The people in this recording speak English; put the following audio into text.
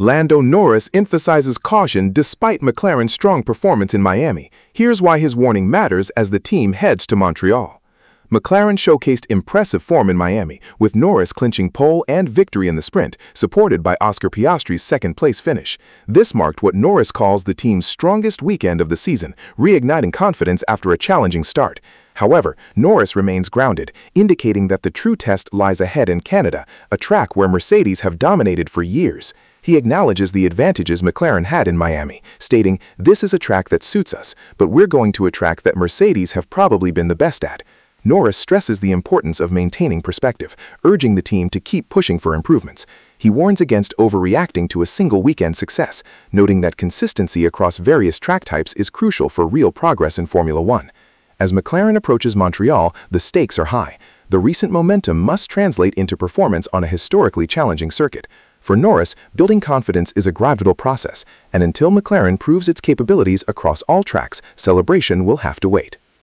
Lando Norris emphasizes caution despite McLaren's strong performance in Miami. Here's why his warning matters as the team heads to Montreal. McLaren showcased impressive form in Miami, with Norris clinching pole and victory in the sprint, supported by Oscar Piastri's second-place finish. This marked what Norris calls the team's strongest weekend of the season, reigniting confidence after a challenging start. However, Norris remains grounded, indicating that the true test lies ahead in Canada, a track where Mercedes have dominated for years. He acknowledges the advantages McLaren had in Miami, stating, "This is a track that suits us, but we're going to a track that Mercedes have probably been the best at." Norris stresses the importance of maintaining perspective, urging the team to keep pushing for improvements. He warns against overreacting to a single weekend success, noting that consistency across various track types is crucial for real progress in Formula One. As McLaren approaches Montreal, the stakes are high. The recent momentum must translate into performance on a historically challenging circuit. For Norris, building confidence is a gradual process, and until McLaren proves its capabilities across all tracks, celebration will have to wait.